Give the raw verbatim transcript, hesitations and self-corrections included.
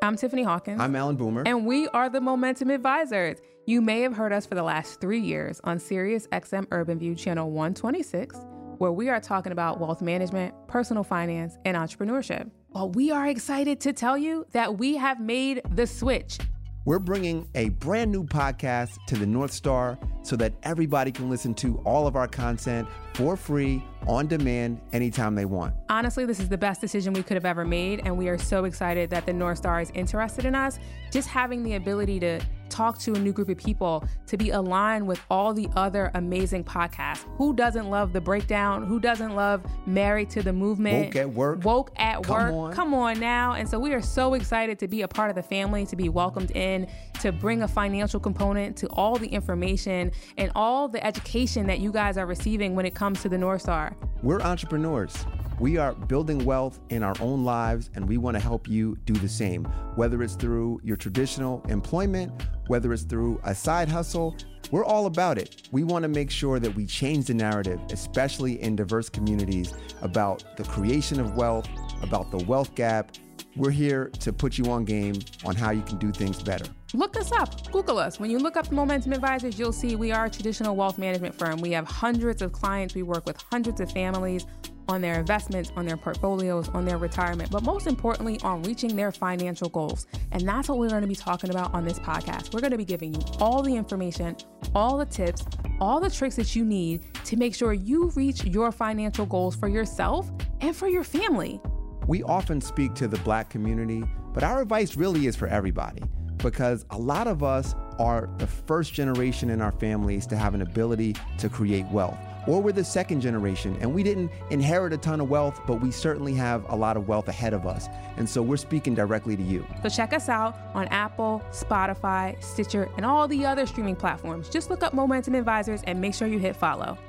I'm Tiffany Hawkins. I'm Alan Boomer. And we are the Momentum Advisors. You may have heard us for the last three years on Sirius X M Urban View Channel one twenty-six, where we are talking about wealth management, personal finance, and entrepreneurship. Well, we are excited to tell you that we have made the switch. We're bringing a brand new podcast to the North Star so that everybody can listen to all of our content for free, on demand, anytime they want. Honestly, this is the best decision we could have ever made, and we are so excited that the North Star is interested in us. Just having the ability to talk to a new group of people, to be aligned with all the other amazing podcasts. Who doesn't love The Breakdown? Who doesn't love Married to the Movement? Woke at Work. Woke at Come Work. on. Come on now. And so we are so excited to be a part of the family, to be welcomed in, to bring a financial component to all the information and all the education that you guys are receiving when it comes to the North Star. We're entrepreneurs. We are building wealth in our own lives, and we want to help you do the same, whether it's through your traditional employment, whether it's through a side hustle. We're all about it. We want to make sure that we change the narrative, especially in diverse communities, about the creation of wealth, about the wealth gap. We're here to put you on game on how you can do things better. Look us up. Google us. When you look up Momentum Advisors, you'll see we are a traditional wealth management firm. We have hundreds of clients. We work with hundreds of families on their investments, on their portfolios, on their retirement, but most importantly, on reaching their financial goals. And that's what we're going to be talking about on this podcast. We're going to be giving you all the information, all the tips, all the tricks that you need to make sure you reach your financial goals for yourself and for your family. We often speak to the Black community, but our advice really is for everybody, because a lot of us are the first generation in our families to have an ability to create wealth. Or we're the second generation and we didn't inherit a ton of wealth, but we certainly have a lot of wealth ahead of us. And so we're speaking directly to you. So check us out on Apple, Spotify, Stitcher, and all the other streaming platforms. Just look up Momentum Advisors and make sure you hit follow.